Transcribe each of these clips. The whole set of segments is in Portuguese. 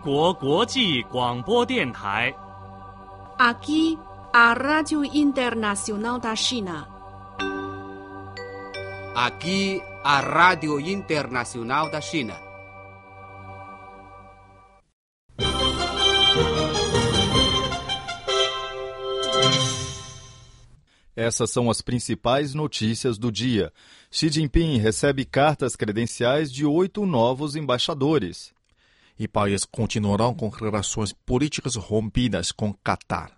国国际广播电台。 Aqui, a Rádio Internacional da China. Aqui, a Rádio Internacional da China. Essas são as principais notícias do dia. Xi Jinping recebe cartas credenciais de 8 novos embaixadores. E países continuarão com relações políticas rompidas com Catar.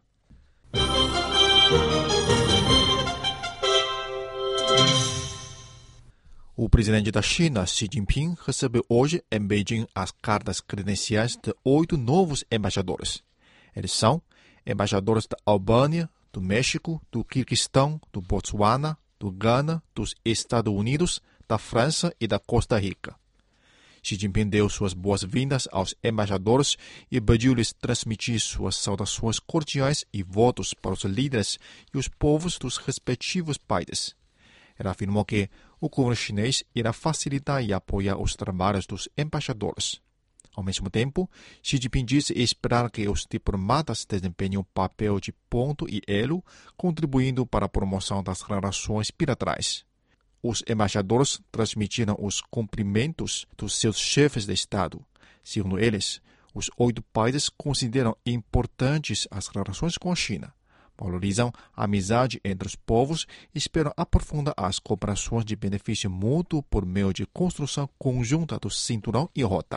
O presidente da China, Xi Jinping, recebeu hoje em Beijing as cartas credenciais de 8 novos embaixadores. Eles são embaixadores da Albânia, do México, do Quirguistão, do Botsuana, do Ghana, dos Estados Unidos, da França e da Costa Rica. Xi Jinping deu suas boas-vindas aos embaixadores e pediu-lhes transmitir suas saudações cordiais e votos para os líderes e os povos dos respectivos países. Ele afirmou que o governo chinês irá facilitar e apoiar os trabalhos dos embaixadores. Ao mesmo tempo, Xi Jinping disse esperar que os diplomatas desempenhem um papel de ponto e elo, contribuindo para a promoção das relações bilaterais. Os embaixadores transmitiram os cumprimentos dos seus chefes de Estado. Segundo eles, os 8 países consideram importantes as relações com a China, valorizam a amizade entre os povos e esperam aprofundar as cooperações de benefício mútuo por meio de construção conjunta do cinturão e rota.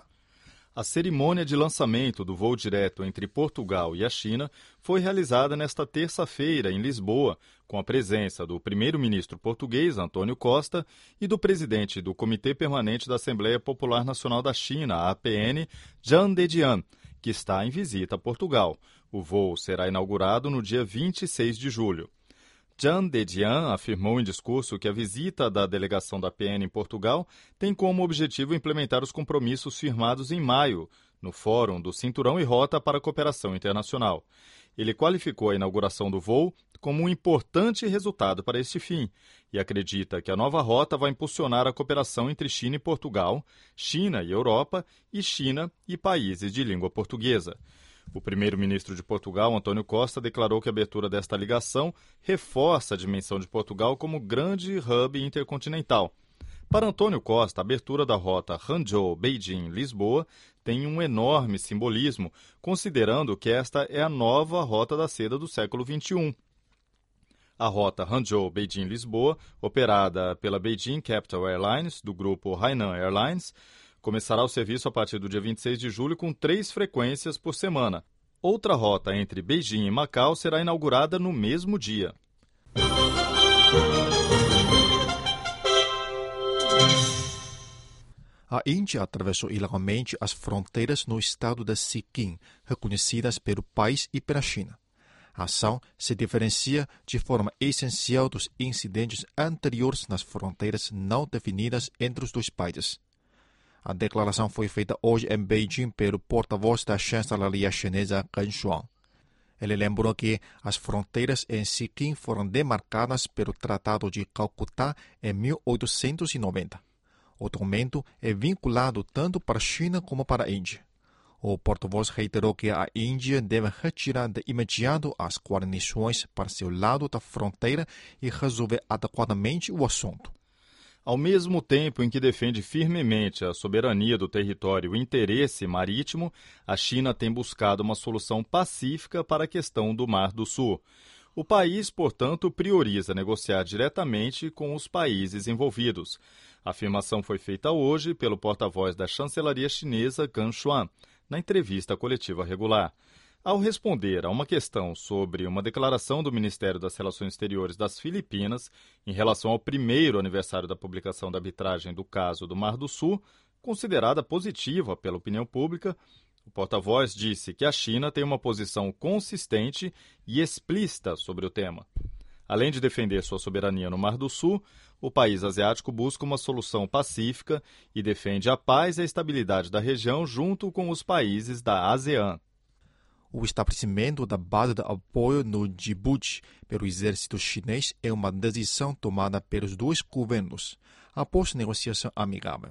A cerimônia de lançamento do voo direto entre Portugal e a China foi realizada nesta terça-feira em Lisboa, com a presença do primeiro-ministro português, Antônio Costa, e do presidente do Comitê Permanente da Assembleia Popular Nacional da China, a APN, Zhang Dejian, que está em visita a Portugal. O voo será inaugurado no dia 26 de julho. Zhang Dejian afirmou em discurso que a visita da delegação da APN em Portugal tem como objetivo implementar os compromissos firmados em maio, no Fórum do Cinturão e Rota para a Cooperação Internacional. Ele qualificou a inauguração do voo como um importante resultado para este fim e acredita que a nova rota vai impulsionar a cooperação entre China e Portugal, China e Europa e China e países de língua portuguesa. O primeiro-ministro de Portugal, Antônio Costa, declarou que a abertura desta ligação reforça a dimensão de Portugal como grande hub intercontinental. Para Antônio Costa, a abertura da rota Hangzhou-Beijing-Lisboa tem um enorme simbolismo, considerando que esta é a nova rota da seda do século XXI. A rota Hangzhou-Beijing-Lisboa, operada pela Beijing Capital Airlines, do grupo Hainan Airlines, começará o serviço a partir do dia 26 de julho com 3 frequências por semana. Outra rota entre Beijing e Macau será inaugurada no mesmo dia. A Índia atravessou ilegalmente as fronteiras no estado de Sikkim, reconhecidas pelo país e pela China. A ação se diferencia de forma essencial dos incidentes anteriores nas fronteiras não definidas entre os dois países. A declaração foi feita hoje em Beijing pelo porta-voz da chancelaria chinesa Geng Shuang. Ele lembrou que as fronteiras em Sikkim foram demarcadas pelo Tratado de Calcutá em 1890. O documento é vinculado tanto para a China como para a Índia. O porta-voz reiterou que a Índia deve retirar de imediato as guarnições para seu lado da fronteira e resolver adequadamente o assunto. Ao mesmo tempo em que defende firmemente a soberania do território e o interesse marítimo, a China tem buscado uma solução pacífica para a questão do Mar do Sul. O país, portanto, prioriza negociar diretamente com os países envolvidos. A afirmação foi feita hoje pelo porta-voz da chancelaria chinesa, Geng Shuang, na entrevista coletiva regular. Ao responder a uma questão sobre uma declaração do Ministério das Relações Exteriores das Filipinas em relação ao primeiro aniversário da publicação da arbitragem do caso do Mar do Sul, considerada positiva pela opinião pública, o porta-voz disse que a China tem uma posição consistente e explícita sobre o tema. Além de defender sua soberania no Mar do Sul, o país asiático busca uma solução pacífica e defende a paz e a estabilidade da região junto com os países da ASEAN. O estabelecimento da base de apoio no Djibouti pelo exército chinês é uma decisão tomada pelos dois governos, após negociação amigável.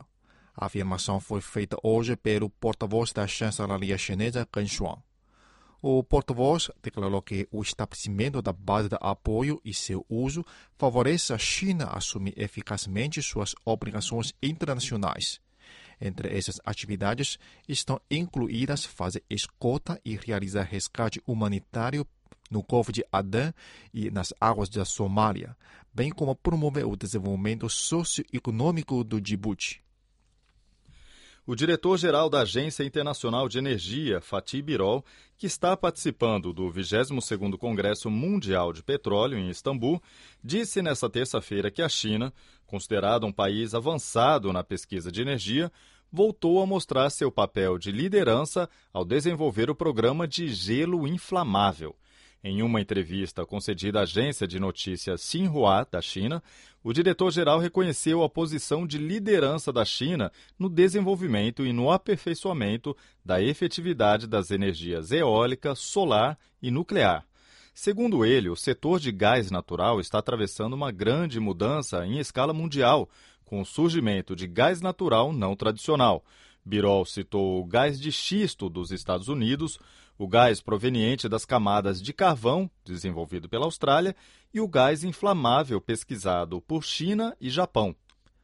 A afirmação foi feita hoje pelo porta-voz da chancelaria chinesa, Geng Shuang. O porta-voz declarou que o estabelecimento da base de apoio e seu uso favorece a China a assumir eficazmente suas obrigações internacionais. Entre essas atividades estão incluídas fazer escolta e realizar resgate humanitário no Golfo de Adén e nas águas da Somália, bem como promover o desenvolvimento socioeconômico do Djibouti. O diretor-geral da Agência Internacional de Energia, Fatih Birol, que está participando do 22º Congresso Mundial de Petróleo em Istambul, disse nesta terça-feira que a China, considerada um país avançado na pesquisa de energia, voltou a mostrar seu papel de liderança ao desenvolver o programa de gelo inflamável. Em uma entrevista concedida à agência de notícias Xinhua, da China, o diretor-geral reconheceu a posição de liderança da China no desenvolvimento e no aperfeiçoamento da efetividade das energias eólica, solar e nuclear. Segundo ele, o setor de gás natural está atravessando uma grande mudança em escala mundial, com o surgimento de gás natural não tradicional. Birol citou o gás de xisto dos Estados Unidos, o gás proveniente das camadas de carvão, desenvolvido pela Austrália, e o gás inflamável pesquisado por China e Japão.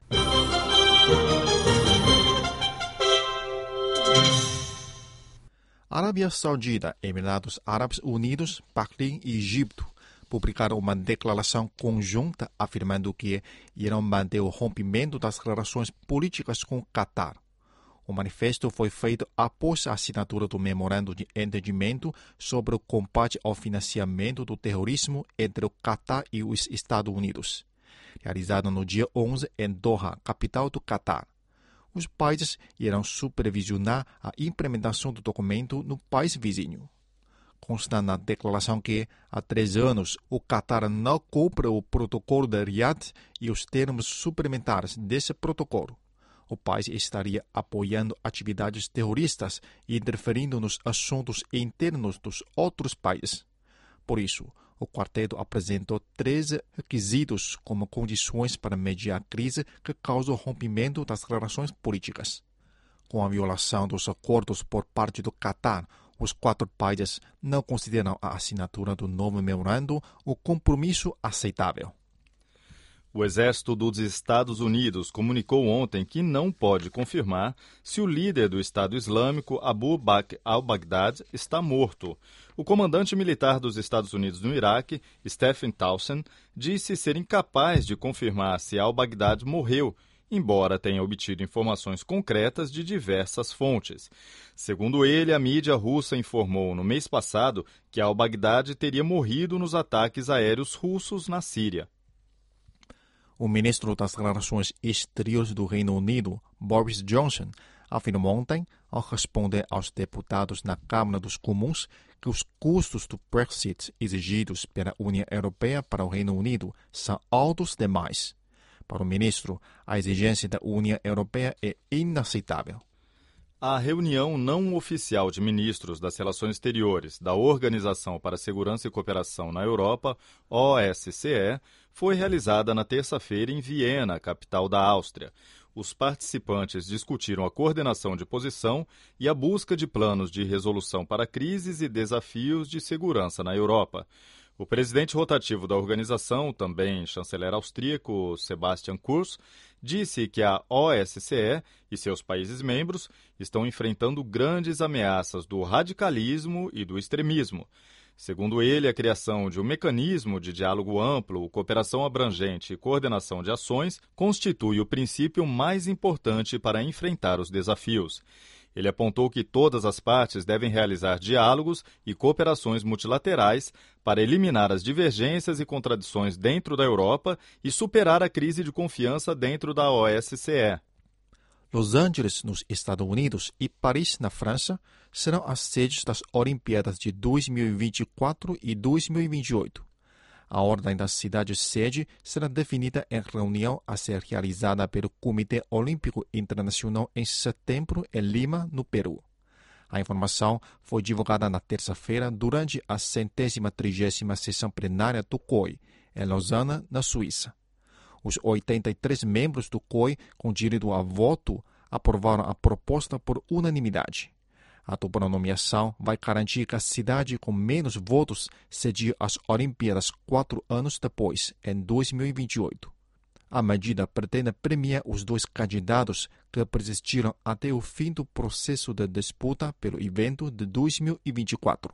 Arábia Saudita, Emirados Árabes Unidos, Bahrein e Egito publicaram uma declaração conjunta afirmando que irão manter o rompimento das relações políticas com o Catar. O manifesto foi feito após a assinatura do Memorando de Entendimento sobre o combate ao financiamento do terrorismo entre o Catar e os Estados Unidos, realizado no dia 11 em Doha, capital do Catar. Os países irão supervisionar a implementação do documento no país vizinho. Consta na declaração que, há 3 anos, o Catar não cumpre o protocolo de Riad e os termos suplementares desse protocolo. O país estaria apoiando atividades terroristas e interferindo nos assuntos internos dos outros países. Por isso, o quarteto apresentou 13 requisitos como condições para mediar a crise que causa o rompimento das relações políticas. Com a violação dos acordos por parte do Catar, os 4 países não consideram a assinatura do novo memorando o compromisso aceitável. O Exército dos Estados Unidos comunicou ontem que não pode confirmar se o líder do Estado Islâmico, Abu Bakr al-Baghdadi, está morto. O comandante militar dos Estados Unidos no Iraque, Stephen Townsend, disse ser incapaz de confirmar se al-Baghdadi morreu, embora tenha obtido informações concretas de diversas fontes. Segundo ele, a mídia russa informou no mês passado que al-Baghdadi teria morrido nos ataques aéreos russos na Síria. O ministro das Relações Exteriores do Reino Unido, Boris Johnson, afirmou ontem, ao responder aos deputados na Câmara dos Comuns, que os custos do Brexit exigidos pela União Europeia para o Reino Unido são altos demais. Para o ministro, a exigência da União Europeia é inaceitável. A reunião não oficial de ministros das Relações Exteriores da Organização para a Segurança e Cooperação na Europa, OSCE, foi realizada na terça-feira em Viena, capital da Áustria. Os participantes discutiram a coordenação de posição e a busca de planos de resolução para crises e desafios de segurança na Europa. O presidente rotativo da organização, também chanceler austríaco Sebastian Kurz, disse que a OSCE e seus países membros estão enfrentando grandes ameaças do radicalismo e do extremismo. Segundo ele, a criação de um mecanismo de diálogo amplo, cooperação abrangente e coordenação de ações constitui o princípio mais importante para enfrentar os desafios. Ele apontou que todas as partes devem realizar diálogos e cooperações multilaterais para eliminar as divergências e contradições dentro da Europa e superar a crise de confiança dentro da OSCE. Los Angeles, nos Estados Unidos, e Paris, na França, serão as sedes das Olimpíadas de 2024 e 2028. A ordem das cidades-sede será definida em reunião a ser realizada pelo Comitê Olímpico Internacional em setembro em Lima, no Peru. A informação foi divulgada na terça-feira durante a 130ª sessão plenária do COI, em Lausanne, na Suíça. Os 83 membros do COI com direito a voto aprovaram a proposta por unanimidade. A dupla nomeação vai garantir que a cidade com menos votos cedia as Olimpíadas 4 anos depois, em 2028. A medida pretende premiar os dois candidatos que persistiram até o fim do processo de disputa pelo evento de 2024.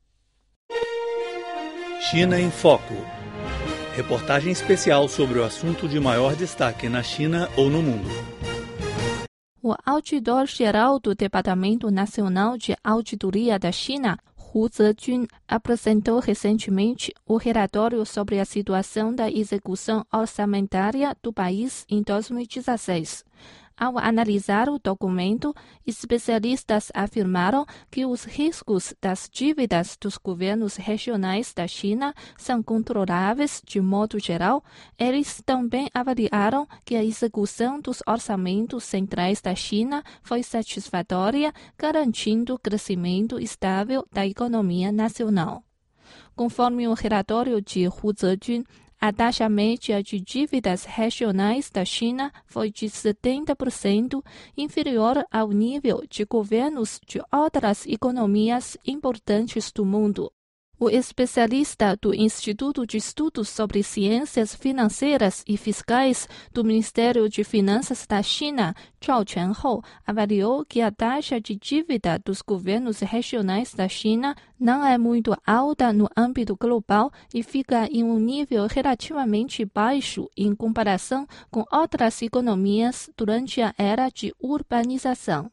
China em Foco. Reportagem especial sobre o assunto de maior destaque na China ou no mundo. O auditor-geral do Departamento Nacional de Auditoria da China, Hu Zejun, apresentou recentemente o relatório sobre a situação da execução orçamentária do país em 2016. Ao analisar o documento, especialistas afirmaram que os riscos das dívidas dos governos regionais da China são controláveis de modo geral. Eles também avaliaram que a execução dos orçamentos centrais da China foi satisfatória, garantindo crescimento estável da economia nacional. Conforme o relatório de Hu Zejun, a taxa média de dívidas regionais da China foi de 70%, inferior ao nível de governos de outras economias importantes do mundo. O especialista do Instituto de Estudos sobre Ciências Financeiras e Fiscais do Ministério de Finanças da China, Zhao Quanhou, avaliou que a taxa de dívida dos governos regionais da China não é muito alta no âmbito global e fica em um nível relativamente baixo em comparação com outras economias durante a era de urbanização.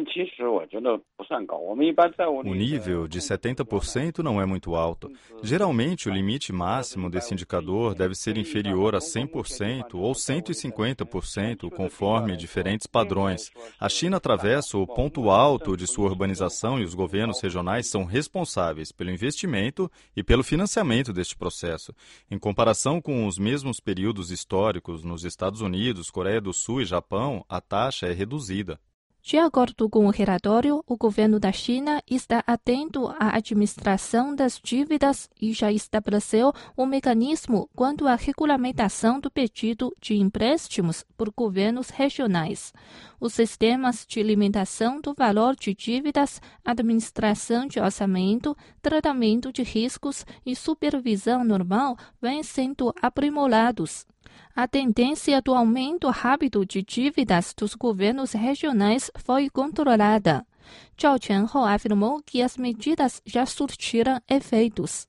O nível de 70% não é muito alto. Geralmente, o limite máximo desse indicador deve ser inferior a 100% ou 150%, conforme diferentes padrões. A China atravessa o ponto alto de sua urbanização e os governos regionais são responsáveis pelo investimento e pelo financiamento deste processo. Em comparação com os mesmos períodos históricos nos Estados Unidos, Coreia do Sul e Japão, a taxa é reduzida. De acordo com o relatório, o governo da China está atento à administração das dívidas e já estabeleceu um mecanismo quanto à regulamentação do pedido de empréstimos por governos regionais. Os sistemas de limitação do valor de dívidas, administração de orçamento, tratamento de riscos e supervisão normal vêm sendo aprimorados. A tendência do aumento rápido de dívidas dos governos regionais foi controlada. Zhao Quanhou afirmou que as medidas já surtiram efeitos.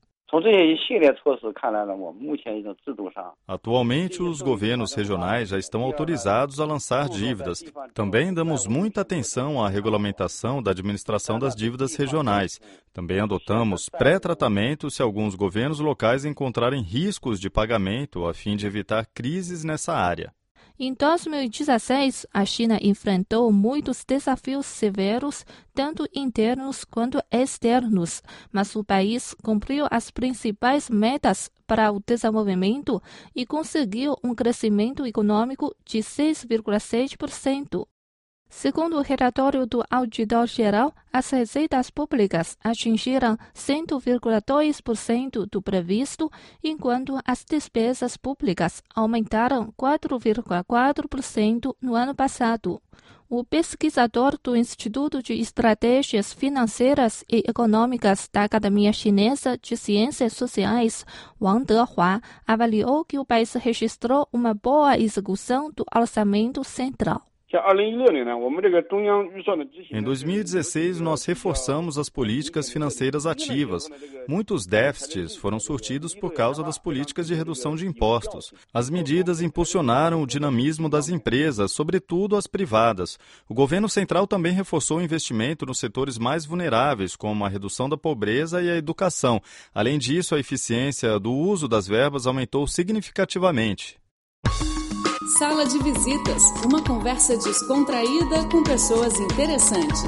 Atualmente, os governos regionais já estão autorizados a lançar dívidas. Também damos muita atenção à regulamentação da administração das dívidas regionais. Também adotamos pré-tratamento se alguns governos locais encontrarem riscos de pagamento a fim de evitar crises nessa área. Em 2016, a China enfrentou muitos desafios severos, tanto internos quanto externos, mas o país cumpriu as principais metas para o desenvolvimento e conseguiu um crescimento econômico de 6,6%. Segundo o relatório do Auditor-Geral, as receitas públicas atingiram 100,2% do previsto, enquanto as despesas públicas aumentaram 4,4% no ano passado. O pesquisador do Instituto de Estratégias Financeiras e Econômicas da Academia Chinesa de Ciências Sociais, Wang Dehua, avaliou que o país registrou uma boa execução do orçamento central. Em 2016, nós reforçamos as políticas financeiras ativas. Muitos déficits foram surtidos por causa das políticas de redução de impostos. As medidas impulsionaram o dinamismo das empresas, sobretudo as privadas. O governo central também reforçou o investimento nos setores mais vulneráveis, como a redução da pobreza e a educação. Além disso, a eficiência do uso das verbas aumentou significativamente. Sala de Visitas, uma conversa descontraída com pessoas interessantes.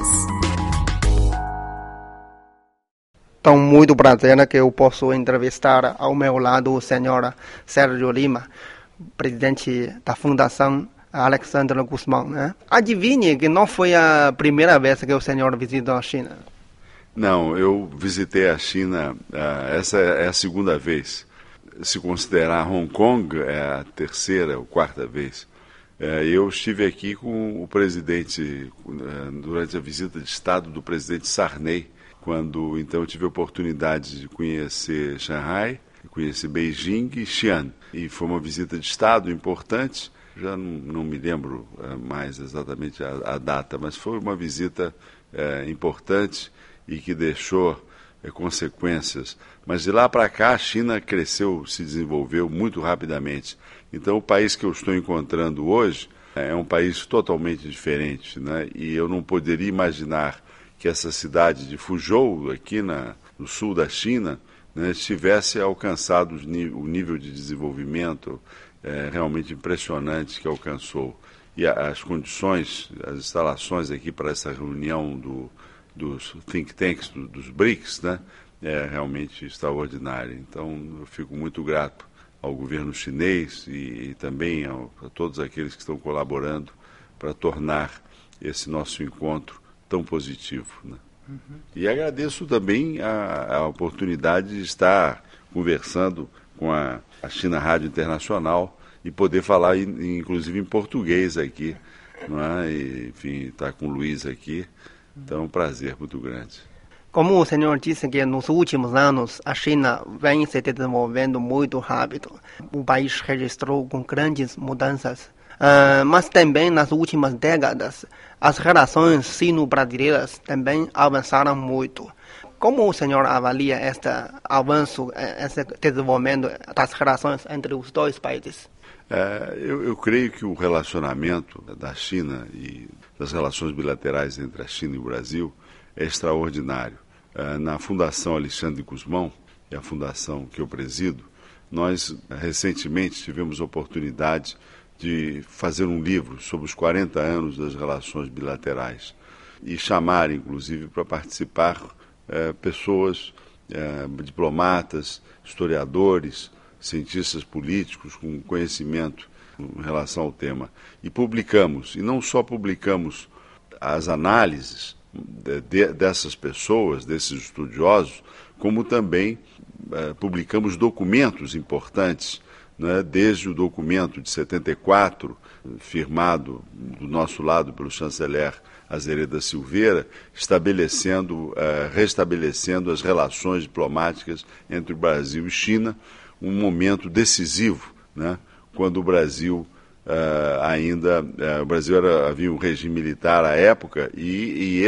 Então, muito prazer que eu posso entrevistar ao meu lado o senhor Sérgio Lima, presidente da Fundação Alexandre Guzmão, né? Adivinhe que não foi a primeira vez que o senhor visitou a China. Não, eu visitei a China, essa é a segunda vez. Se considerar Hong Kong, é a terceira ou quarta vez. Eu estive aqui com o presidente, durante a visita de Estado do presidente Sarney, quando então eu tive a oportunidade de conhecer Xangai, conhecer Beijing e Xi'an. E foi uma visita de Estado importante, já não me lembro mais exatamente a data, mas foi uma visita importante e que deixou consequências. Mas de lá para cá a China cresceu, se desenvolveu muito rapidamente. Então o país que eu estou encontrando hoje é um país totalmente diferente, né? E eu não poderia imaginar que essa cidade de Fuzhou, aqui no sul da China, né, tivesse alcançado o nível de desenvolvimento realmente impressionante que alcançou. E as condições, as instalações aqui para essa reunião dos think tanks, dos BRICS, né, é realmente extraordinária. Então, eu fico muito grato ao governo chinês e também a todos aqueles que estão colaborando para tornar esse nosso encontro tão positivo, né? E agradeço também a oportunidade de estar conversando com a China Rádio Internacional e poder falar, inclusive, em português aqui, não é? E, enfim, estar com o Luiz aqui. Então, é um prazer muito grande. Como o senhor disse que nos últimos anos a China vem se desenvolvendo muito rápido, o país registrou com grandes mudanças. Mas também nas últimas décadas as relações sino-brasileiras também avançaram muito. Como o senhor avalia este avanço, esse desenvolvimento das relações entre os dois países? Eu creio que o relacionamento da China e das relações bilaterais entre a China e o Brasil é extraordinário. Na Fundação Alexandre de Gusmão, que é a fundação que eu presido, nós recentemente tivemos a oportunidade de fazer um livro sobre os 40 anos das relações bilaterais e chamar, inclusive, para participar pessoas, diplomatas, historiadores, cientistas políticos com conhecimento em relação ao tema. E publicamos, e não só publicamos as análises dessas pessoas, desses estudiosos, como também publicamos documentos importantes, né, desde o documento de 74, firmado do nosso lado pelo chanceler Azereda Silveira, restabelecendo as relações diplomáticas entre o Brasil e China, um momento decisivo, né, quando o Brasil havia um regime militar à época e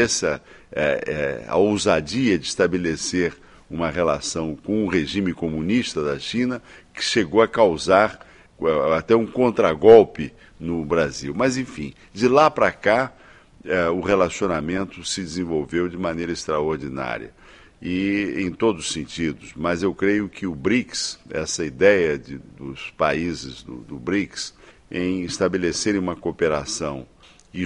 a ousadia de estabelecer uma relação com o regime comunista da China que chegou a causar até um contragolpe no Brasil. Mas, enfim, de lá para cá, o relacionamento se desenvolveu de maneira extraordinária e em todos os sentidos. Mas eu creio que o BRICS, essa ideia dos países do BRICS, em estabelecerem uma cooperação e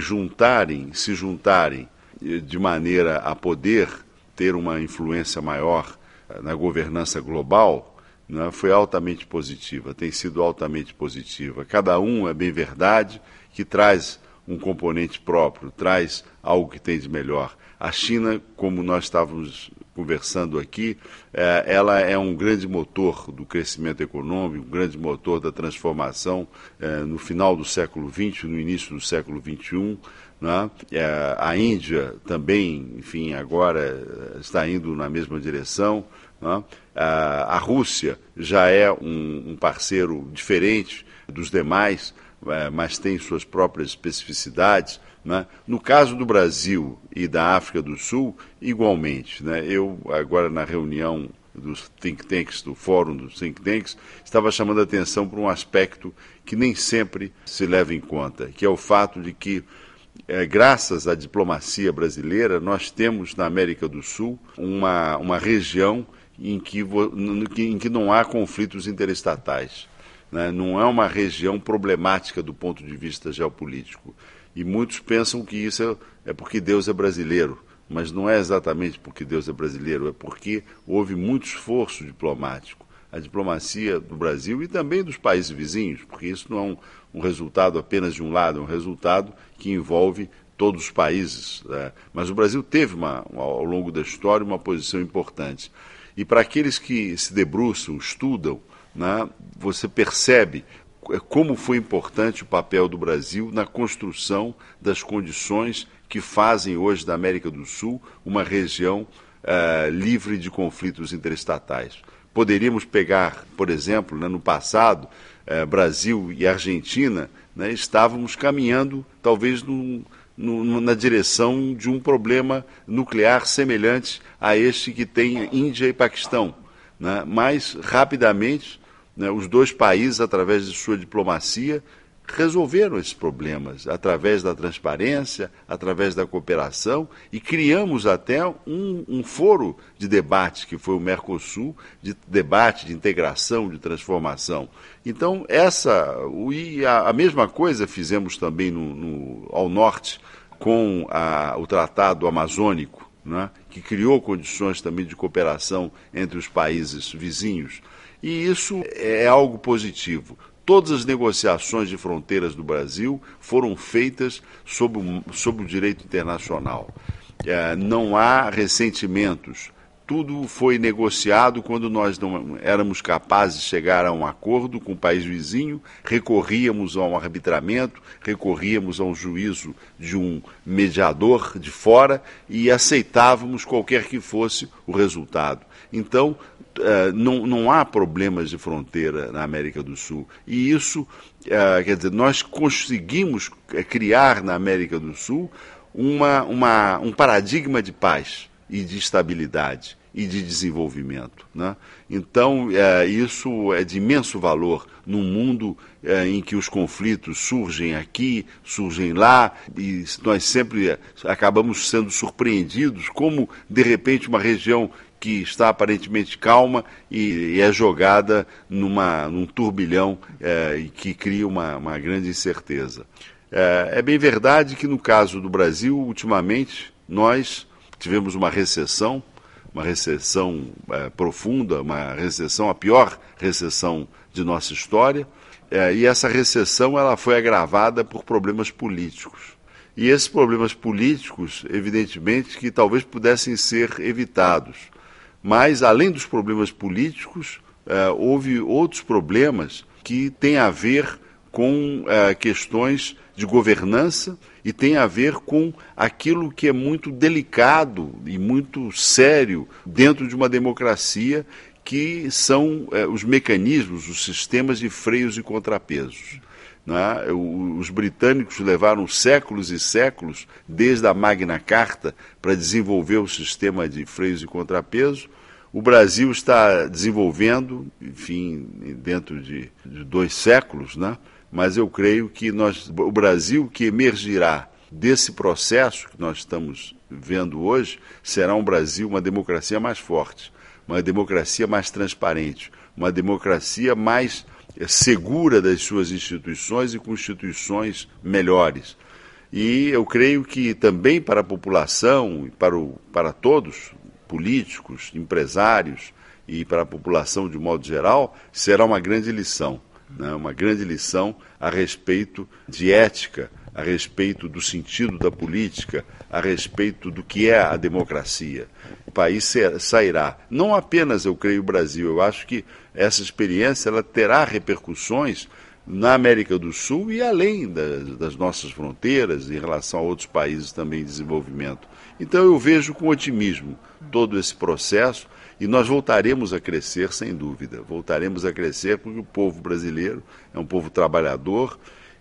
se juntarem de maneira a poder ter uma influência maior na governança global, né, foi altamente positiva, tem sido altamente positiva. Cada um, é bem verdade, que traz um componente próprio, traz algo que tem de melhor. A China, como nós estávamos conversando aqui, ela é um grande motor do crescimento econômico, um grande motor da transformação no final do século XX, no início do século XXI. Né? A Índia também, enfim, agora está indo na mesma direção. Né? A Rússia já é um parceiro diferente dos demais, mas tem suas próprias especificidades. Né? No caso do Brasil e da África do Sul, igualmente. Né? Eu, agora na reunião dos think tanks, do fórum dos think tanks, estava chamando a atenção para um aspecto que nem sempre se leva em conta, que é o fato de que, graças à diplomacia brasileira, nós temos na América do Sul uma região em que não há conflitos interestatais. Né? Não é uma região problemática do ponto de vista geopolítico. E muitos pensam que isso é porque Deus é brasileiro, mas não é exatamente porque Deus é brasileiro, é porque houve muito esforço diplomático. A diplomacia do Brasil e também dos países vizinhos, porque isso não é um resultado apenas de um lado, é um resultado que envolve todos os países. Né? Mas o Brasil teve, ao longo da história, uma posição importante. E para aqueles que se debruçam, estudam, né, você percebe como foi importante o papel do Brasil na construção das condições que fazem hoje da América do Sul uma região livre de conflitos interestatais. Poderíamos pegar, por exemplo, no passado, Brasil e Argentina, estávamos caminhando talvez na direção de um problema nuclear semelhante a este que tem Índia e Paquistão. Mas, rapidamente, os dois países, através de sua diplomacia, resolveram esses problemas, através da transparência, através da cooperação, e criamos até um foro de debate, que foi o Mercosul, de debate, de integração, de transformação. Então, a mesma coisa fizemos também ao norte, com o Tratado Amazônico, que criou condições também de cooperação entre os países vizinhos. E isso é algo positivo. Todas as negociações de fronteiras do Brasil foram feitas sob o direito internacional. Não há ressentimentos. Tudo foi negociado quando nós não éramos capazes de chegar a um acordo com o país vizinho, recorríamos a um arbitramento, recorríamos a um juízo de um mediador de fora e aceitávamos qualquer que fosse o resultado. Então, não há problemas de fronteira na América do Sul. E isso, quer dizer, nós conseguimos criar na América do Sul um paradigma de paz e de estabilidade e de desenvolvimento. Então, isso é de imenso valor num mundo em que os conflitos surgem aqui, surgem lá, e nós sempre acabamos sendo surpreendidos como, de repente, uma região que está aparentemente calma e é jogada num turbilhão e que cria uma grande incerteza. É bem verdade que no caso do Brasil, ultimamente, nós tivemos uma recessão profunda, a pior recessão de nossa história, e essa recessão ela foi agravada por problemas políticos. E esses problemas políticos, evidentemente, que talvez pudessem ser evitados. Mas, além dos problemas políticos, houve outros problemas que têm a ver com questões de governança e tem a ver com aquilo que é muito delicado e muito sério dentro de uma democracia, que são os mecanismos, os sistemas de freios e contrapesos. Os britânicos levaram séculos e séculos, desde a Magna Carta, para desenvolver o sistema de freios e contrapesos. O Brasil está desenvolvendo, enfim, dentro de 2 séculos, mas eu creio que o Brasil que emergirá desse processo que nós estamos vendo hoje, será um Brasil, uma democracia mais forte, uma democracia mais transparente, uma democracia mais segura das suas instituições e com instituições melhores. E eu creio que também para a população, para todos, políticos, empresários e para a população de modo geral, será uma grande lição. Uma grande lição a respeito de ética, a respeito do sentido da política, a respeito do que é a democracia. O país sairá, não apenas, eu creio, o Brasil, eu acho que essa experiência ela terá repercussões na América do Sul e além das nossas fronteiras, em relação a outros países também em desenvolvimento. Então eu vejo com otimismo todo esse processo e nós voltaremos a crescer, sem dúvida. Voltaremos a crescer porque o povo brasileiro é um povo trabalhador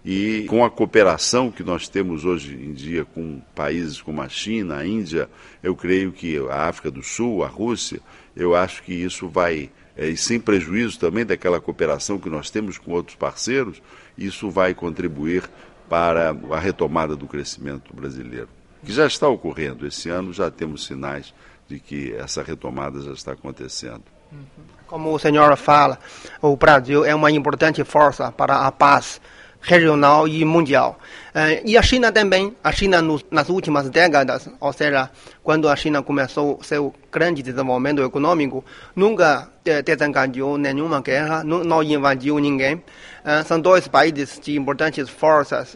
e com a cooperação que nós temos hoje em dia com países como a China, a Índia, eu creio que a África do Sul, a Rússia, eu acho que isso vai, e sem prejuízo também daquela cooperação que nós temos com outros parceiros, isso vai contribuir para a retomada do crescimento brasileiro, que já está ocorrendo. Esse ano já temos sinais de que essa retomada já está acontecendo. Como o senhor fala, o Brasil é uma importante força para a paz regional e mundial. E a China também, nas últimas décadas, ou seja, quando a China começou seu grande desenvolvimento econômico, nunca desencadeou nenhuma guerra, não invadiu ninguém. São 2 países de importantes forças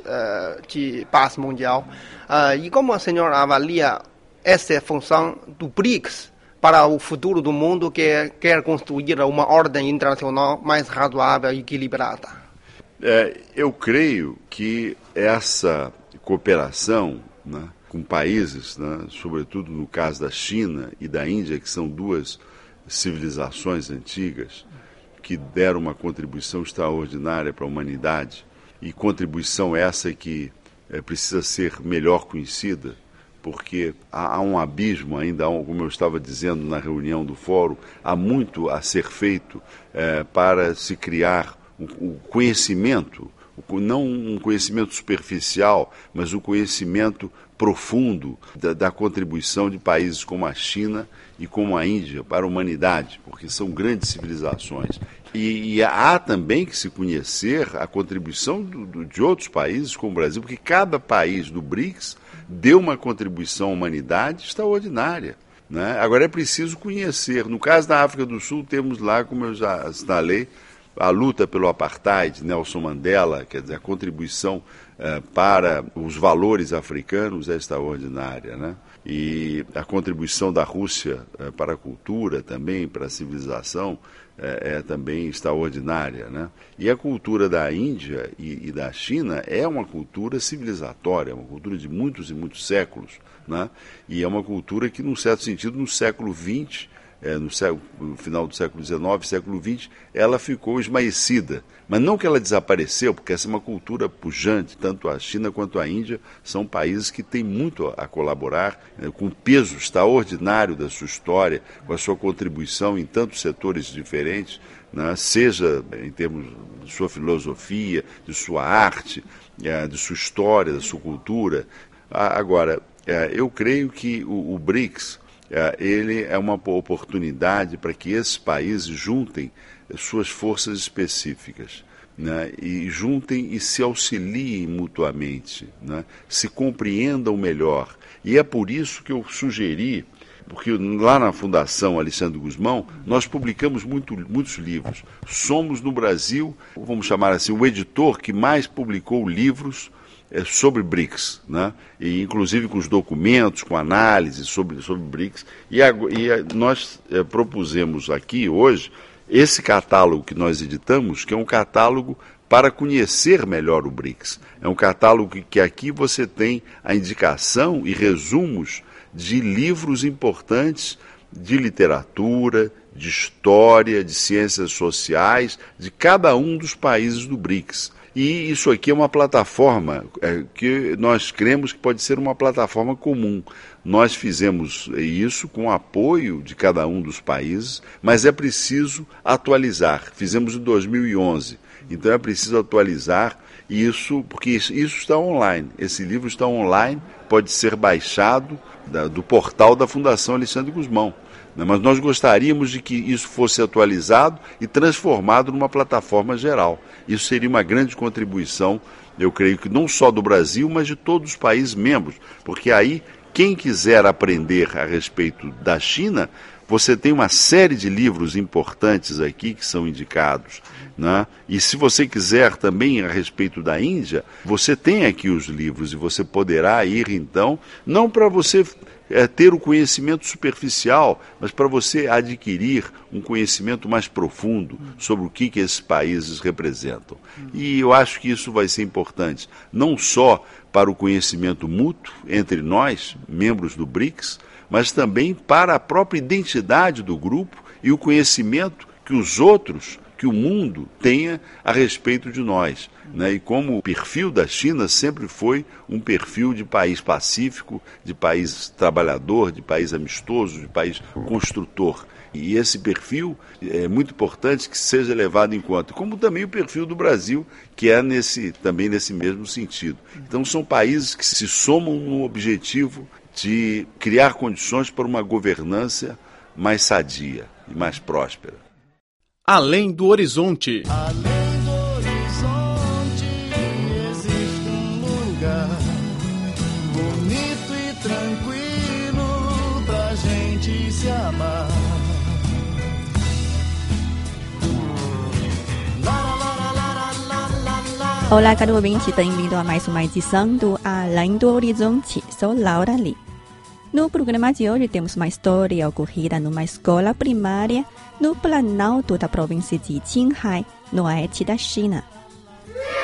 de paz mundial. E como o senhor avalia essa função do BRICS para o futuro do mundo que quer construir uma ordem internacional mais razoável e equilibrada? Eu creio que essa cooperação, né, com países, né, sobretudo no caso da China e da Índia, que são duas civilizações antigas, que deram uma contribuição extraordinária para a humanidade, e contribuição essa que precisa ser melhor conhecida, porque há um abismo ainda, como eu estava dizendo na reunião do fórum, há muito a ser feito para se criar um conhecimento, não um conhecimento superficial, mas um conhecimento profundo da contribuição de países como a China e como a Índia para a humanidade, porque são grandes civilizações. E há também que se conhecer a contribuição de outros países, como o Brasil, porque cada país do BRICS deu uma contribuição à humanidade extraordinária, né? Agora é preciso conhecer. No caso da África do Sul, temos lá, como eu já assinalei, a luta pelo apartheid, Nelson Mandela, quer dizer, a contribuição para os valores africanos é extraordinária, né? E a contribuição da Rússia para a cultura também, para a civilização, é também extraordinária, né? E a cultura da Índia e da China é uma cultura civilizatória, uma cultura de muitos e muitos séculos, né? E é uma cultura que, num certo sentido, no século XX, no final do século XIX, século XX, ela ficou esmaecida. Mas não que ela desapareceu, porque essa é uma cultura pujante, tanto a China quanto a Índia são países que têm muito a colaborar, com o peso extraordinário da sua história, com a sua contribuição em tantos setores diferentes, né? Seja em termos de sua filosofia, de sua arte, de sua história, da sua cultura. Agora, eu creio que o BRICS, ele é uma oportunidade para que esses países juntem suas forças específicas, né, e juntem e se auxiliem mutuamente, né, se compreendam melhor. E é por isso que eu sugeri, porque lá na Fundação Alexandre Gusmão, nós publicamos muitos livros. Somos no Brasil, vamos chamar assim, o editor que mais publicou livros sobre BRICS, né? E inclusive com os documentos, com análise sobre BRICS. E nós propusemos aqui hoje esse catálogo que nós editamos, que é um catálogo para conhecer melhor o BRICS. É um catálogo que aqui você tem a indicação e resumos de livros importantes de literatura, de história, de ciências sociais, de cada um dos países do BRICS. E isso aqui é uma plataforma que nós cremos que pode ser uma plataforma comum. Nós fizemos isso com o apoio de cada um dos países, mas é preciso atualizar. Fizemos em 2011, então é preciso atualizar isso, porque isso está online. Esse livro está online, pode ser baixado do portal da Fundação Alexandre Gusmão. Mas nós gostaríamos de que isso fosse atualizado e transformado numa plataforma geral. Isso seria uma grande contribuição, eu creio que não só do Brasil, mas de todos os países membros, porque aí quem quiser aprender a respeito da China, você tem uma série de livros importantes aqui que são indicados, né? E se você quiser também a respeito da Índia, você tem aqui os livros e você poderá ir então, não para você ter o conhecimento superficial, mas para você adquirir um conhecimento mais profundo sobre o que esses países representam. E eu acho que isso vai ser importante, não só para o conhecimento mútuo entre nós, membros do BRICS, mas também para a própria identidade do grupo e o conhecimento que os outros, que o mundo tenha a respeito de nós, né? E como o perfil da China sempre foi um perfil de país pacífico, de país trabalhador, de país amistoso, de país construtor. E esse perfil é muito importante que seja levado em conta, como também o perfil do Brasil, que é também nesse mesmo sentido. Então são países que se somam no objetivo de criar condições para uma governança mais sadia e mais próspera. Além do horizonte. Além do horizonte existe um lugar bonito e tranquilo pra gente se amar. Olá, caro ouvinte, bem-vindo a mais uma edição do Além do Horizonte. Sou Laura Lee. No programa de hoje temos uma história ocorrida numa escola primária no Planalto da província de Qinghai, no oeste da China.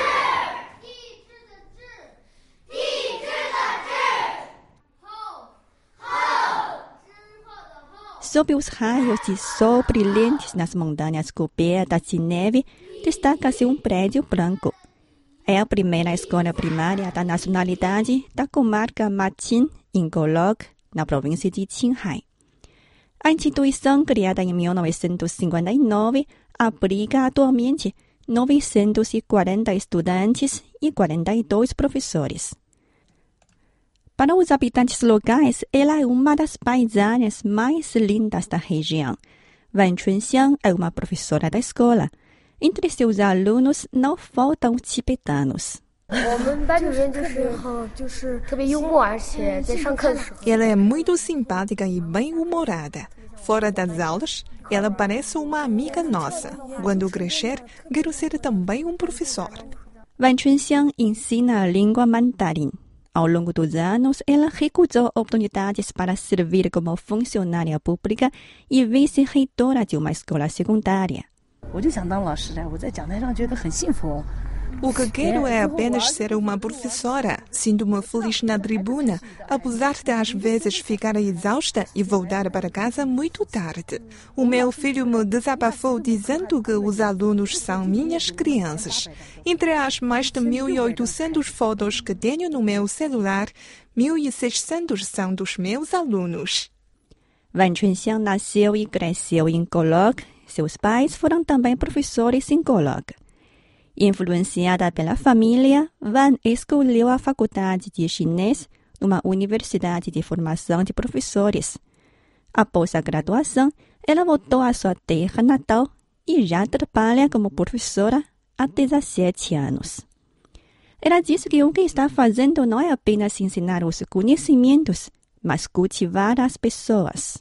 Sob os raios de sol brilhantes nas montanhas cobertas de neve, destaca-se um prédio branco. É a primeira escola primária da nacionalidade da comarca Machin, em Golok, na província de Qinghai. A instituição, criada em 1959, abriga atualmente 940 estudantes e 42 professores. Para os habitantes locais, ela é uma das paisagens mais lindas da região. Wang Chunxiang é uma professora da escola. Entre seus alunos não faltam tibetanos. Ela é muito simpática e bem-humorada. Fora das aulas, ela parece uma amiga nossa. Quando crescer, quero ser também um professor. Wang Chunxiang ensina a língua mandarim. Ao longo dos anos, ela recusou oportunidades para servir como funcionária pública e vice-reitora de uma escola secundária. O que quero é apenas ser uma professora. Sinto-me feliz na tribuna, apesar de às vezes ficar exausta e voltar para casa muito tarde. O meu filho me desabafou dizendo que os alunos são minhas crianças. Entre as mais de 1.800 fotos que tenho no meu celular, 1.600 são dos meus alunos. Wang Chunxiang nasceu e cresceu em Golok. Seus pais foram também professores em Golok. Influenciada pela família, Wang escolheu a faculdade de chinês numa universidade de formação de professores. Após a graduação, ela voltou à sua terra natal e já trabalha como professora há 17 anos. Ela disse que o que está fazendo não é apenas ensinar os conhecimentos, mas cultivar as pessoas.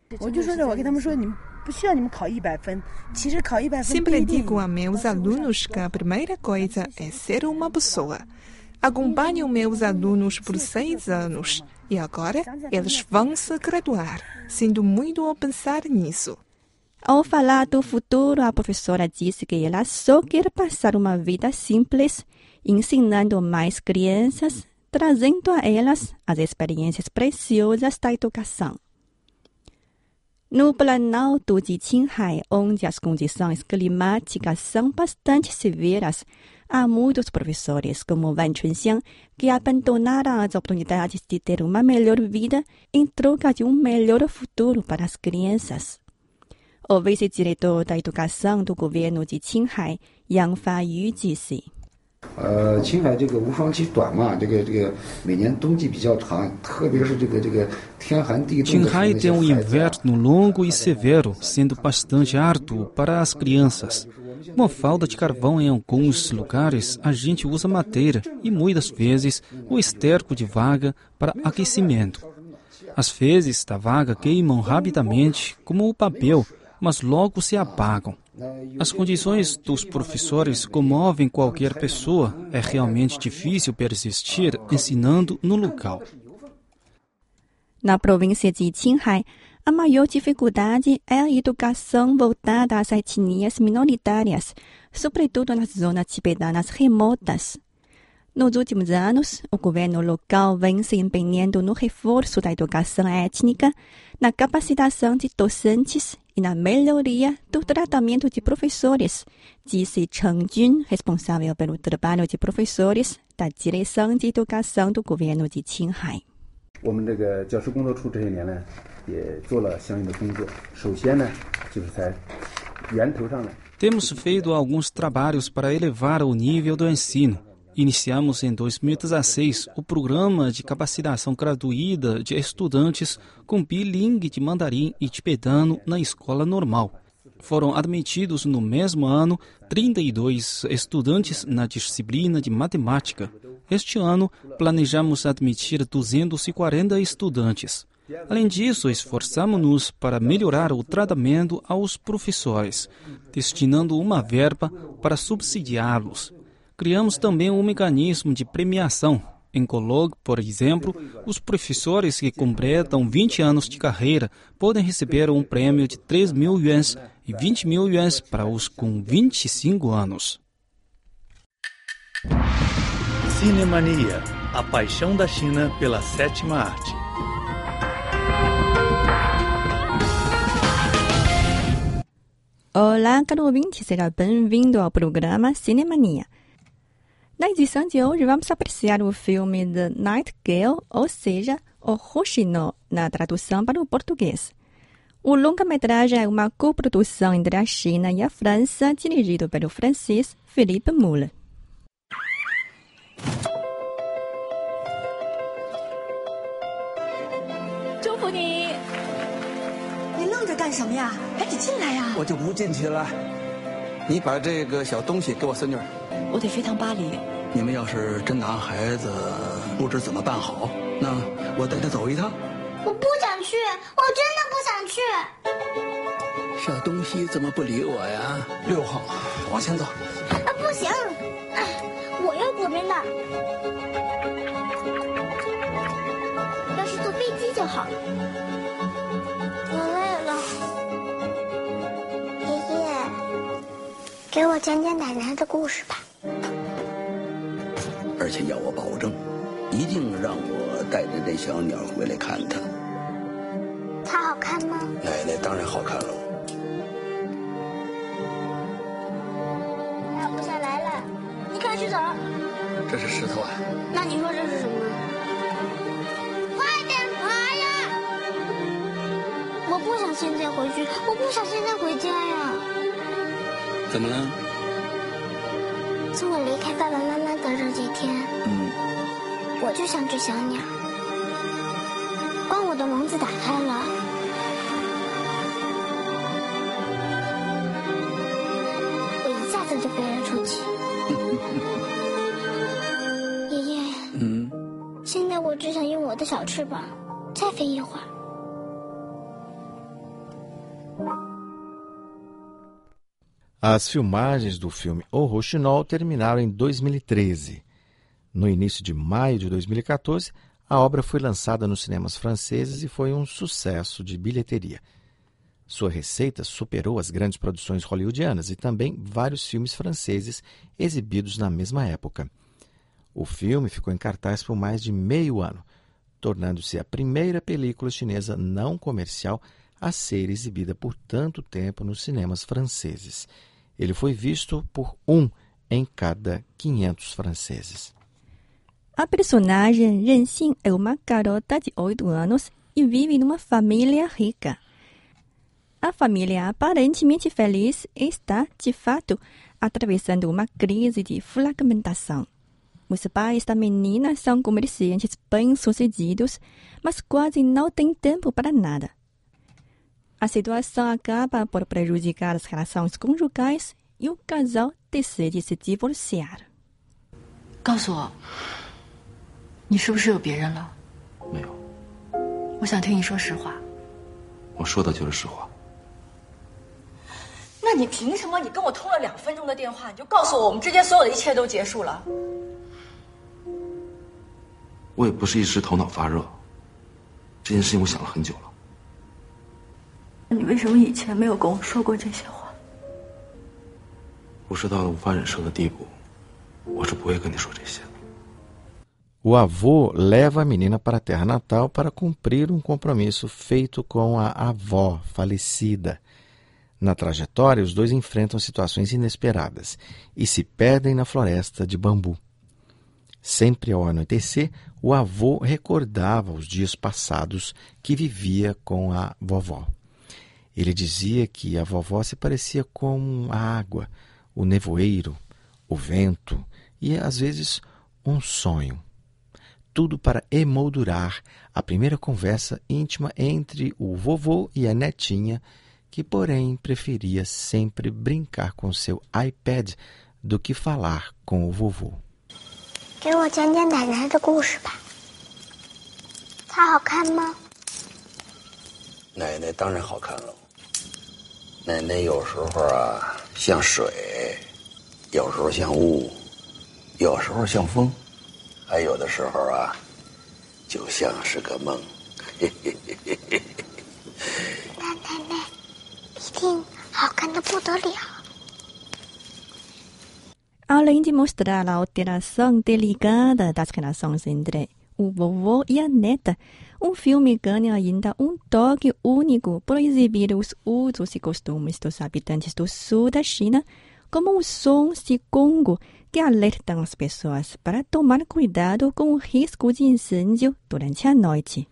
Sempre digo a meus alunos que a primeira coisa é ser uma pessoa. Acompanho meus alunos por 6 anos e agora eles vão se graduar. Sinto muito ao pensar nisso. Ao falar do futuro, a professora disse que ela só quer passar uma vida simples, ensinando mais crianças, trazendo a elas as experiências preciosas da educação. No Planalto de Qinghai, onde as condições climáticas são bastante severas, há muitos professores como Wang Chunxiang que abandonaram as oportunidades de ter uma melhor vida em troca de um melhor futuro para as crianças. O vice-diretor da educação do governo de Qinghai, Yang Fayu, disse: Qinghai tem um inverno longo e severo, sendo bastante árduo para as crianças. Com a falta de carvão em alguns lugares, a gente usa madeira e muitas vezes o esterco de vaca para aquecimento. As fezes da vaca queimam rapidamente como o papel, mas logo se apagam. As condições dos professores comovem qualquer pessoa. É realmente difícil persistir ensinando no local. Na província de Qinghai, a maior dificuldade é a educação voltada às etnias minoritárias, sobretudo nas zonas tibetanas remotas. Nos últimos anos, o governo local vem se empenhando no reforço da educação étnica, na capacitação de docentes e na melhoria do tratamento de professores, disse Cheng Jun, responsável pelo trabalho de professores da Direção de Educação do governo de Qinghai. Temos feito alguns trabalhos para elevar o nível do ensino. Iniciamos em 2016 o programa de capacitação gratuita de estudantes com bilingue de mandarim e tibetano na escola normal. Foram admitidos no mesmo ano 32 estudantes na disciplina de matemática. Este ano, planejamos admitir 240 estudantes. Além disso, esforçamos-nos para melhorar o tratamento aos professores, destinando uma verba para subsidiá-los. Criamos também um mecanismo de premiação. Em Golok, por exemplo, os professores que completam 20 anos de carreira podem receber um prêmio de 3.000 yuans e 20.000 yuans para os com 25 anos. Cinemania, a paixão da China pela sétima arte. Olá, caro ouvinte, seja bem-vindo ao programa Cinemania. Na edição de hoje, vamos apreciar o filme The Nightingale, ou seja, O Rouxinol, na tradução para o português. O longa-metragem é uma coprodução entre a China e a França, dirigido pelo francês Philippe Muller. 我就不进去了，你把这个小东西给我孙女儿。 我得飞趟巴黎。 你们要是真拿孩子不知怎么办好，那我带他走一趟。 我不想去，我真的不想去。 小东西怎么不理我呀？6号，往前走。 不行，我要左边的。要是坐飞机就好。我累了。爷爷，给我讲讲奶奶的故事吧。 而且要我保证，一定让我带着这小鸟回来看它。 它好看吗？ 奶奶当然好看了。 压不下来了，你快去走。 这是石头啊？ 那你说这是什么？快点爬呀！我不想现在回去，我不想现在回家呀。 怎么了？ 从我离开爸爸妈妈的这几天，我就像只小鸟，光我的笼子打开了，我一下子就飞了出去。爷爷，现在我只想用我的小翅膀再飞一会儿。 As filmagens do filme O Rouxinol terminaram em 2013. No início de maio de 2014, a obra foi lançada nos cinemas franceses e foi um sucesso de bilheteria. Sua receita superou as grandes produções hollywoodianas e também vários filmes franceses exibidos na mesma época. O filme ficou em cartaz por mais de meio ano, tornando-se a primeira película chinesa não comercial a ser exibida por tanto tempo nos cinemas franceses. Ele foi visto por 1 em cada 500 franceses. A personagem Ren Xin é uma garota de 8 anos e vive numa família rica. A família aparentemente feliz está, de fato, atravessando uma crise de fragmentação. Os pais da menina são comerciantes bem-sucedidos, mas quase não têm tempo para nada. A situação acaba por prejudicar as relações conjugais e o casal decide se divorciar. 告诉我，你是不是有别人了？ 没有。 我想听你说实话。 我说的就是实话。 那你凭什么？你跟我通了2分钟的电话，你就告诉我们之间所有的一切都结束了？ 我也不是一时头脑发热，这件事情我想了很久了。 你为什么以前没有跟我说过这些话？ 不是到了无法忍受的地步，我是不会跟你说这些的。 O avô leva a menina para a terra natal para cumprir um compromisso feito com a avó falecida. Na trajetória, os dois enfrentam situações inesperadas e se perdem na floresta de bambu. Sempre ao anoitecer, o avô recordava os dias passados que vivia com a vovó. Ele dizia que a vovó se parecia com a água, o nevoeiro, o vento e, às vezes, um sonho. Tudo para emoldurar a primeira conversa íntima entre o vovô e a netinha, que, porém, preferia sempre brincar com seu iPad do que falar com o vovô. 给我讲讲奶奶的故事吧。她好看吗？ 奶奶当然好看了。奶奶有时候啊像水，有时候像雾，有时候像风，还有的时候啊就像是个梦。 那奶奶一定好看得不得了。 Além de mostrar a alteração delicada das relações entre O Vovô e a Neta. Um filme ganha ainda um toque único por exibir os usos e costumes dos habitantes do sul da China, como os sons de gongo que alertam as pessoas para tomar cuidado com o risco de incêndio durante a noite.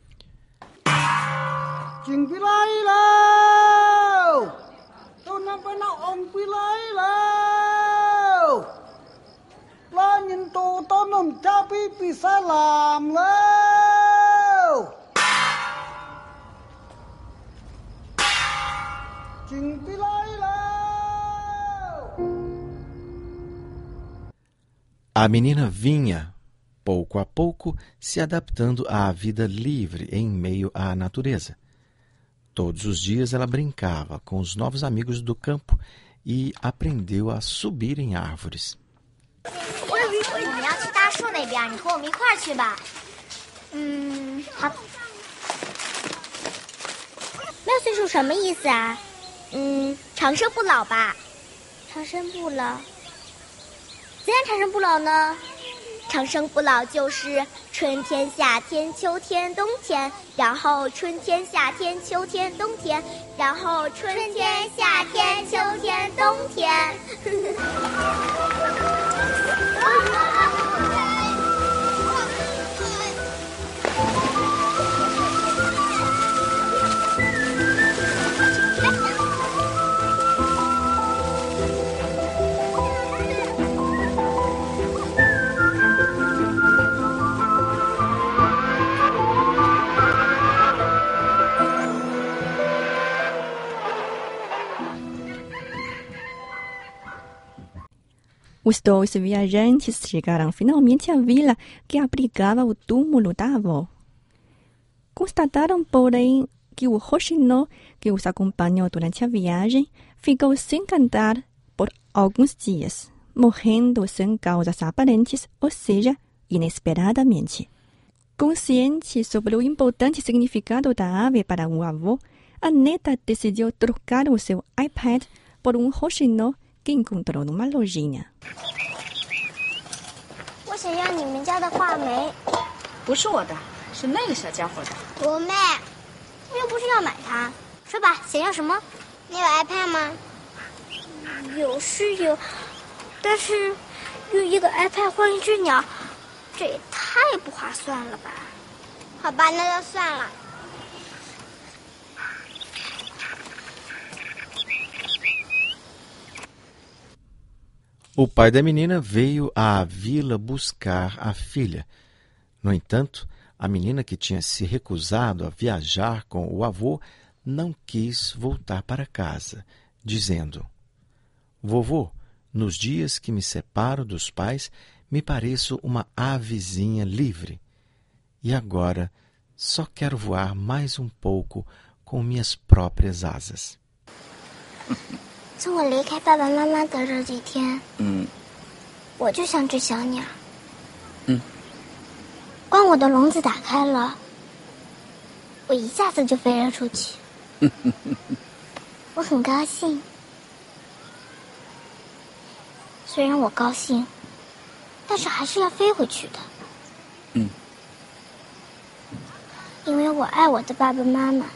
A menina vinha, pouco a pouco, se adaptando à vida livre em meio à natureza. Todos os dias ela brincava com os novos amigos do campo e aprendeu a subir em árvores. 我们要去大树那边，你和我们一块儿去吧。好。妙岁数什么意思啊？长生不老吧。长生不老。怎样长生不老呢？长生不老就是春天、夏天、秋天、冬天，然后春天、夏天、秋天、冬天，然后春天、夏天、秋天、冬天。 Os dois viajantes chegaram finalmente à vila que abrigava o túmulo da avó. Constataram, porém, que o roxinol que os acompanhou durante a viagem ficou sem cantar por alguns dias, morrendo sem causas aparentes, ou seja, inesperadamente. Consciente sobre o importante significado da ave para o avô, a neta decidiu trocar o seu iPad por um roxinol que encontrou numa lojinha. 我想要你们家的画眉。 不是我的，是那个小家伙的。 我妹，我又不是要买它。说吧，想要什么？你有 iPad 吗？有是有，但是用一个 iPad 换一只鸟，这也太不划算了吧？好吧，那就算了。 O pai da menina veio à vila buscar a filha. No entanto, a menina que tinha se recusado a viajar com o avô não quis voltar para casa, dizendo: Vovô, nos dias que me separo dos pais, me pareço uma avezinha livre. E agora só quero voar mais um pouco com minhas próprias asas. 从我离开爸爸妈妈的这几天，我就像只小鸟。光我的笼子打开了，我一下子就飞了出去。我很高兴，虽然我高兴，但是还是要飞回去的。因为我爱我的爸爸妈妈。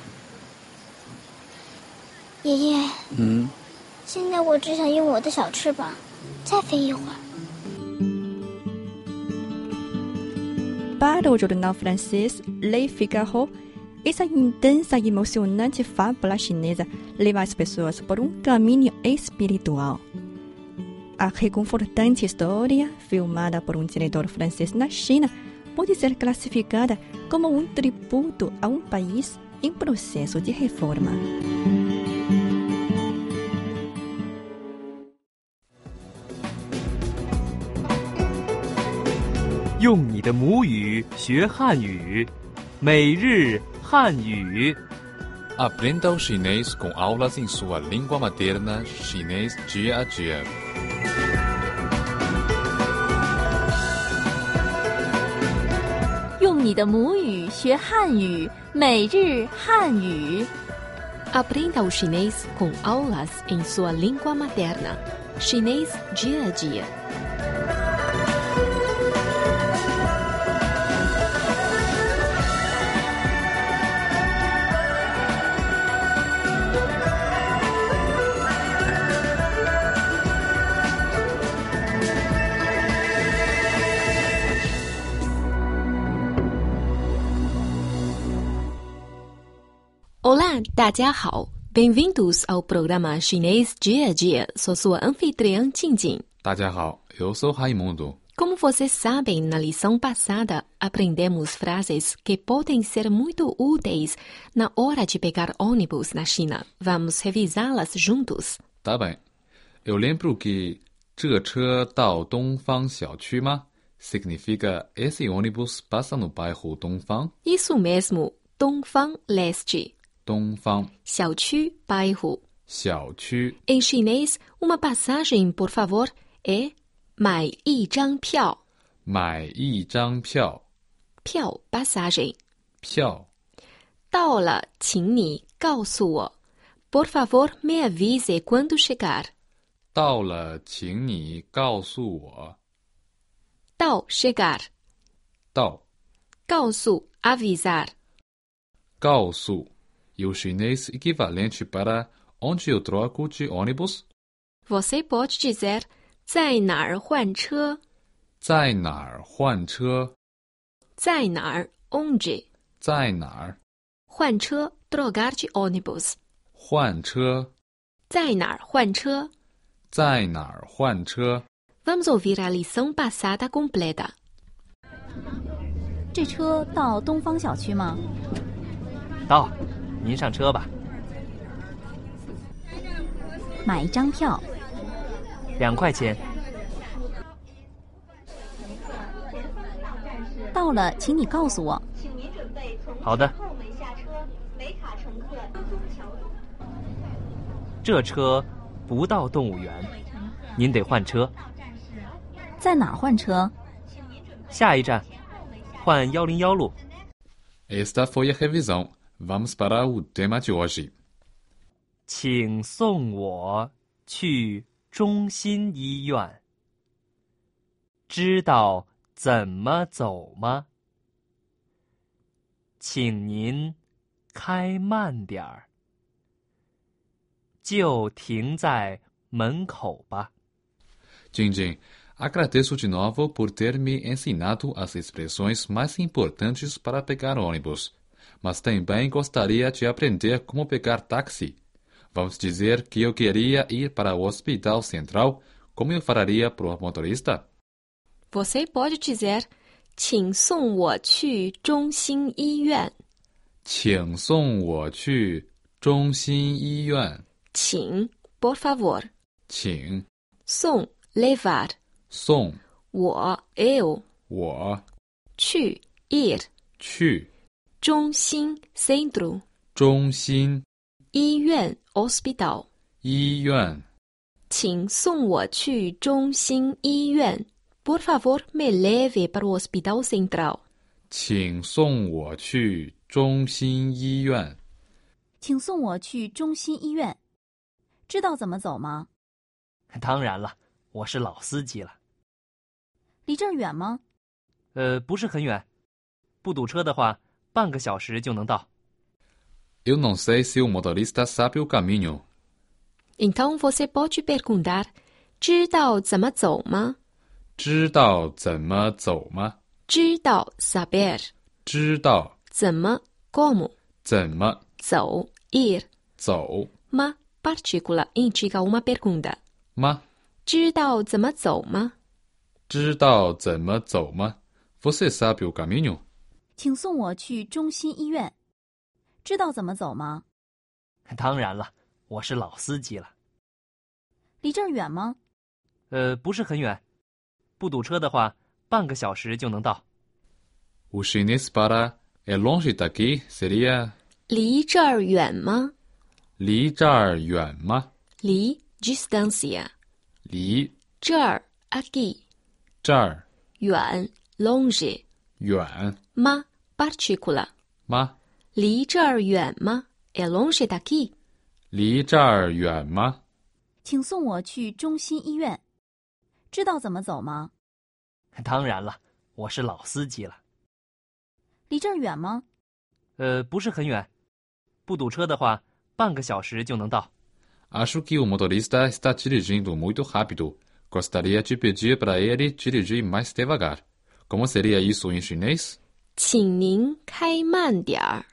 爷爷。现在我只想用我的小翅膀再飞一会儿。 Para o jornal francês Le Figaro, essa intensa e emocionante fábula chinesa leva as pessoas por um caminho espiritual. A reconfortante história, filmada por um diretor francês na China, pode ser classificada como um tributo a um país em processo de reforma. 用你的母语学汉语，每日汉语。 Aprenda o chinês com aulas em sua língua materna, chinês dia a dia. 用你的母语学汉语，每日汉语。 Aprenda o chinês com aulas em sua língua materna, chinês dia a dia. Olá, 大家好. Bem-vindos ao programa Chinês Dia a Dia. Sou sua anfitriã, Jingjing. 大家好, eu sou Raimundo. Como vocês sabem, na lição passada, aprendemos frases que podem ser muito úteis na hora de pegar ônibus na China. Vamos revisá-las juntos. Tá bem. Eu lembro que 这车到东方小区吗? Significa esse ônibus passa no bairro Dongfang? Isso mesmo, Dongfang Leste. Dongfang. 小区, bairro. 小区. Em chinês, uma passagem, por favor, é 买一张票. 买一张票. 票, passagem. 票. 到了，请你告诉我. Por favor, me avise quando chegar. 到了，请你告诉我。 到 chegar. 到。 告诉 avisar. 告诉 e o chinês equivalente para onde eu troco de ônibus? Você pode dizer 在哪儿换车？ 在哪儿换车？ 在哪儿 onde？ 在哪儿？ 换车 trocar de ônibus。 换车。 在哪儿换车？ 在哪儿换车？ Vamos ouvir a lição passada completa. 这车到东方小区吗？ 到，您上车吧。 买一张票。 2块钱。 到了，请你告诉我。 好的。这车不到动物园，您得换车。 在哪儿换车？ 下一站，换101路。 Esta foi a revisão. Vamos para o tema de hoje. 请送我去中心医院。知道怎么走吗？请您开慢点儿。就停在门口吧。 Jingjing, agradeço de novo por ter me ensinado as expressões mais importantes para pegar ônibus, mas também gostaria de aprender como pegar táxi. Vamos dizer que eu queria ir para o Hospital Central, como eu faria para o motorista? Você pode dizer 请送我去中心医院。 请送我去中心医院。 请 por favor. 请。 送 levar. 送。 我 eu. 我。 去 ir. 去。 中心 centro. 中心。 医院 hospital. 医院。 请送我去中心医院。Por favor, me leve para o Hospital Central. 请送我去中心医院。 请送我去中心医院。知道怎么走吗？ 当然了，我是老司机了。 离这儿远吗？ 不是很远，不堵车的话，半个小时就能到。 Eu não sei se o motorista sabe o caminho. Então você pode perguntar, 知道怎么走吗？ 知道怎么走吗？ 知道 saber. 知道。 怎么 como. 怎么。 走 ir. 走。 Ma partícula indica uma pergunta. Ma. 知道怎么走吗？ 知道怎么走吗？ Você sabe o caminho? 请送我去中心医院。知道怎么走吗？ 当然了，我是老司机了。 离这儿远吗？ 不是很远，不堵车的话，半个小时就能到。 O chinês para é longe daqui seria 离这儿远吗？ 离这儿远吗？ 离 distância. 离这儿 aqui. 这儿远 longe. 远 Ma partícula. 吗？ 离这儿远吗？ É longe daqui. 离这儿远吗？ 请送我去中心医院。知道怎么走吗？ 当然了，我是老司机了。 离这儿远吗？ 不是很远，不堵车的话，半个小时就能到。 Acho que o motorista está dirigindo muito rápido. Gostaria de pedir para ele dirigir mais devagar. Como seria isso em chinês? 请您开慢点儿。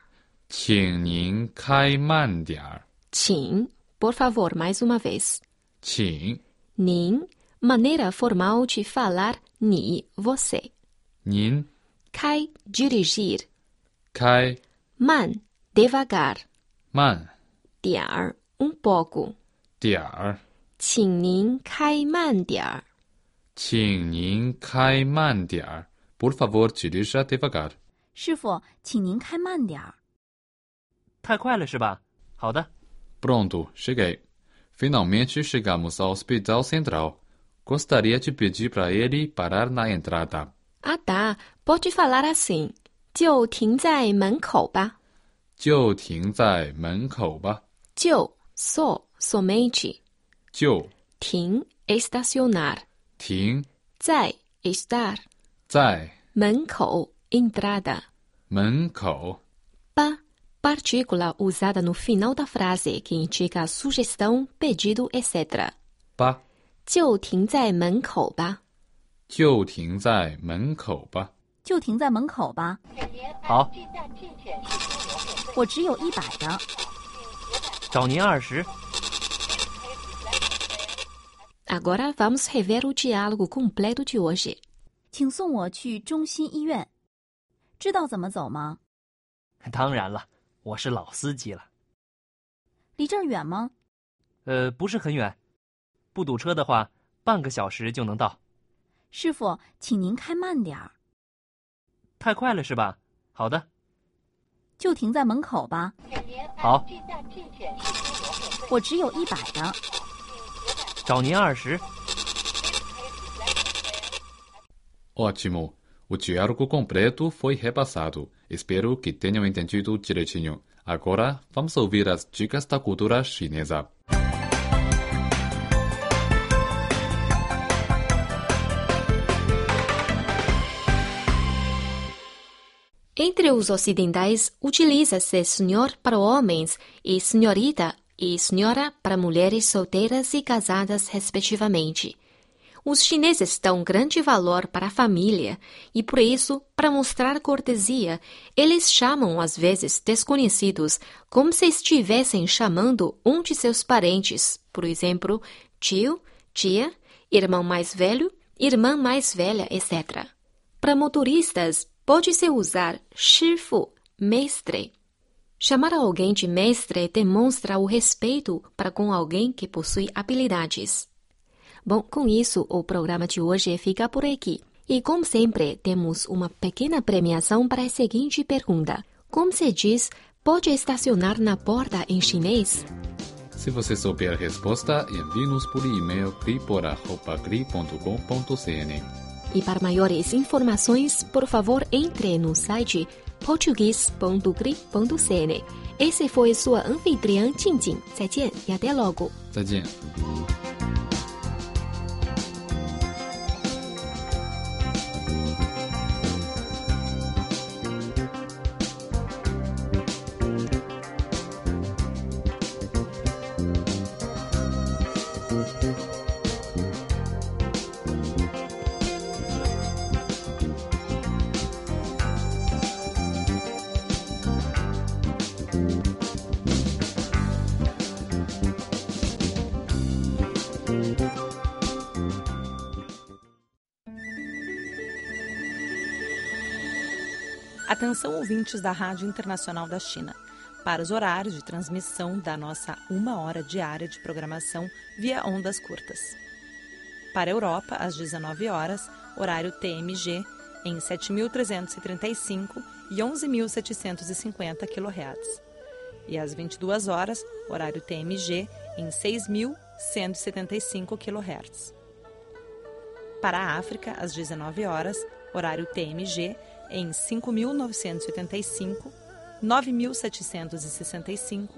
请您开慢点儿。 请, por favor, mais uma vez. 请 Nin, maneira formal de falar ni, você. 您 Kai, dirigir. 开 Man, devagar. 慢 Diar, um pouco. 点儿。 请您开慢点儿。 请您开慢点儿。Por favor, dirija devagar. 师傅，请您开慢点儿。 太快了是吧？好的。 Pronto, cheguei. Finalmente chegamos ao Hospital Central. Gostaria de pedir para ele parar na entrada. Ah, tá. Pode falar assim. 就停在门口吧。 就停在门口吧。 就 só, somente. 就停 estacionar. 停在 estar. 在门口 entrada. 门口 Pa, partícula usada no final da frase que indica a sugestão, pedido, etc. 吧。 就停在门口吧。 就停在门口吧。 就停在门口吧。 好。 我只有100的。 找您20。 Agora vamos rever o diálogo completo de hoje. 请送我去中心医院。知道怎么走吗？ 当然了，我是老司机了。 离这儿远吗？ 不是很远，不堵车的话，半个小时就能到。 师傅，请您开慢点儿。 太快了是吧？好的。 就停在门口吧。 好。 我只有100的。 找您20。 Ótimo. O diálogo completo foi repassado. Espero que tenham entendido direitinho. Agora, vamos ouvir as dicas da cultura chinesa. Entre os ocidentais, utiliza-se senhor para homens e senhora para mulheres solteiras e casadas, respectivamente. Os chineses dão grande valor para a família e, por isso, para mostrar cortesia, eles chamam às vezes desconhecidos como se estivessem chamando um de seus parentes, por exemplo, tio, tia, irmão mais velho, irmã mais velha, etc. Para motoristas, pode-se usar 师傅, mestre. Chamar alguém de mestre demonstra o respeito para com alguém que possui habilidades. Bom, com isso, o programa de hoje fica por aqui. E, como sempre, temos uma pequena premiação para a seguinte pergunta. Como se diz, pode estacionar na porta em chinês? Se você souber a resposta, envie-nos por e-mail cri@cri.com.cn. E para maiores informações, por favor, entre no site português.cri.cn. Esse foi sua anfitriã Jingjing. 再见 e até logo. 再见。 Atenção, ouvintes da Rádio Internacional da China, para os horários de transmissão da nossa 1 hora diária de programação via ondas curtas. Para a Europa, às 19 horas, horário TMG, em 7.335 e 11.750 kHz. E às 22 horas, horário TMG, em 6.175 kHz. Para a África, às 19 horas, horário TMG, em 5.985, 9.765,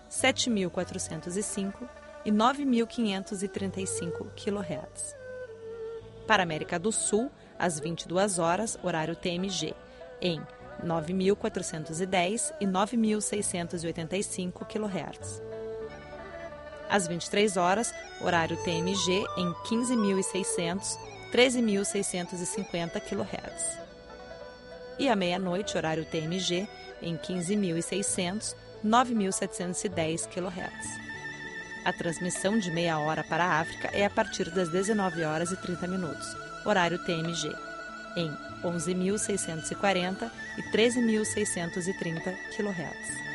7.405 e 9.535 kHz. Para a América do Sul, às 22 horas, horário TMG, em 9.410 e 9.685 kHz. Às 23 horas, horário TMG, em 15.600, 13.650 kHz. e à meia-noite, horário TMG, em 15.600, 9.710 kHz. A transmissão de meia hora para a África é a partir das 19h30, horário TMG, em 11.640 e 13.630 kHz.